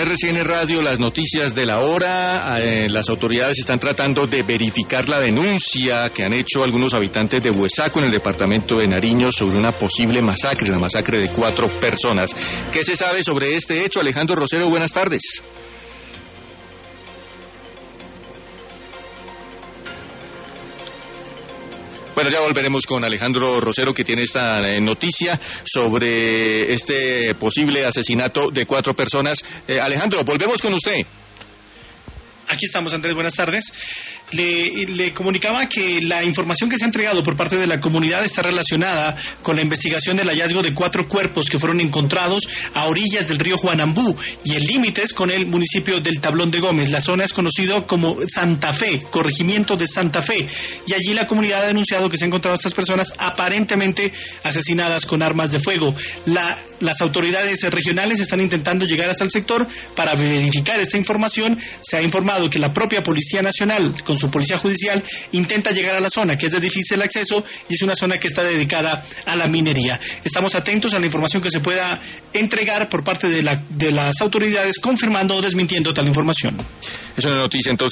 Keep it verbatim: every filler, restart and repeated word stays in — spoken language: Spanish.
R C N Radio, las noticias de la hora. Eh, las autoridades están tratando de verificar la denuncia que han hecho algunos habitantes de Huesaco, en el departamento de Nariño, sobre una posible masacre, la masacre de cuatro personas. ¿Qué se sabe sobre este hecho? Alejandro Rosero, buenas tardes. Bueno, ya volveremos con Alejandro Rosero, que tiene esta eh, noticia sobre este posible asesinato de cuatro personas. Eh, Alejandro, volvemos con usted. Aquí estamos, Andrés, buenas tardes. Le, le comunicaba que la información que se ha entregado por parte de la comunidad está relacionada con la investigación del hallazgo de cuatro cuerpos que fueron encontrados a orillas del río Juanambú y en límites con el municipio del Tablón de Gómez. La zona es conocido como Santa Fe, corregimiento de Santa Fe, y allí la comunidad ha denunciado que se han encontrado a estas personas aparentemente asesinadas con armas de fuego. La, las autoridades regionales están intentando llegar hasta el sector para verificar esta información. Se ha informado que la propia Policía Nacional, con su Policía Judicial, intenta llegar a la zona, que es de difícil acceso y es una zona que está dedicada a la minería. Estamos atentos a la información que se pueda entregar por parte de, la, de las autoridades, confirmando o desmintiendo tal información. Es una noticia entonces.